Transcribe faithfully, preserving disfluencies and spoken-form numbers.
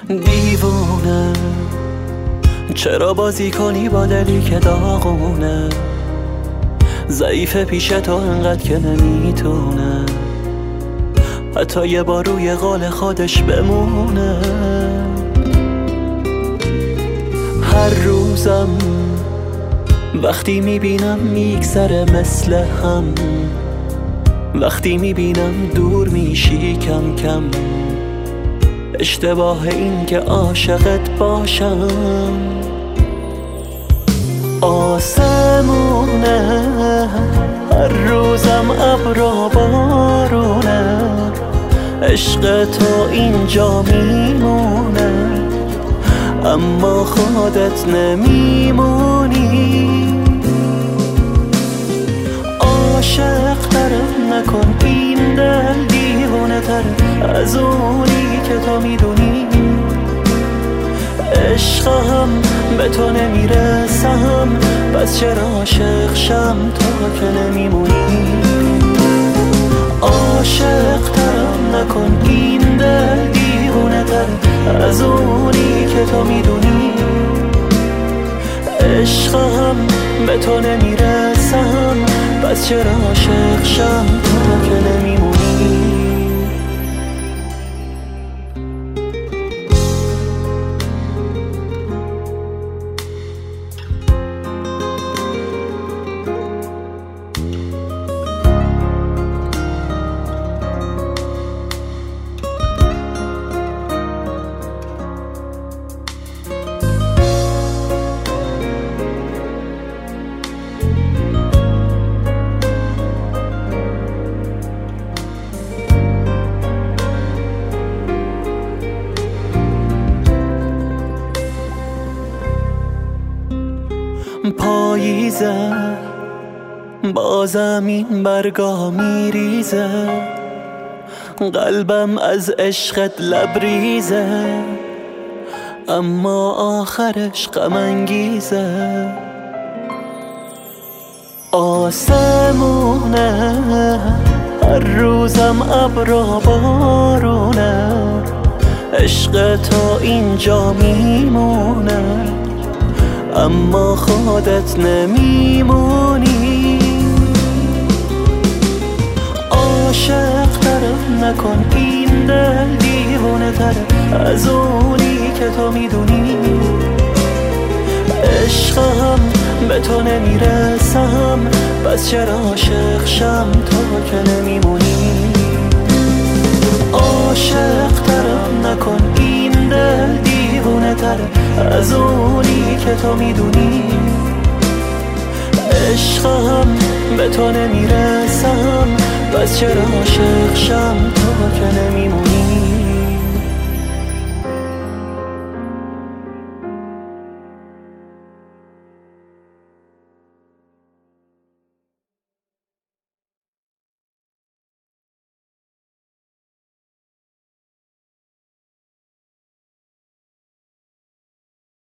دیوونه چرا بازی کنی با دلی که داغونه، ضعیف پیش تو انقدر که نمیتونه حتی یه بار روی قال خودش بمونه. هر روزم وقتی میبینم میگذره مثل هم، وقتی میبینم دور میشی کم کم، اشتباه این که عاشقت باشم. آسمونه هر روزم ابر و بارونه، عشق تو اینجا میمونه اما خودت نمیمونی. عاشق ترم نکن این دل دیوانه تر از اونی که تو میدونی، عشقم به تو نمیرسم بس چرا عاشق شم تو که نمیمونی. عاشق ترم نکن این دل دیوانه تر از اونی که تو میدونی، عشقم به تو نمیرسم بس چرا عاشق شم تو که نمیمونی. پاییزه بازم این برگا میریزه، قلبم از عشقت لبریزه اما آخرش غم انگیزه. آسمونه هر روزم ابر و بارونه، عشق تو اینجا میمونه اما خودت نمیمونی. عاشق ترم نکن این دل دیوانه تر از اونی که تو میدونی، عشقم به تو نمیرسم بس چرا عاشق شم تو که نمیمونی. عاشق ترم نکن این دل دیوانه تر از اونی که تو میدونی، عشقم به تو نمیرسم بس چرا عاشق شم تو که نمیمونی.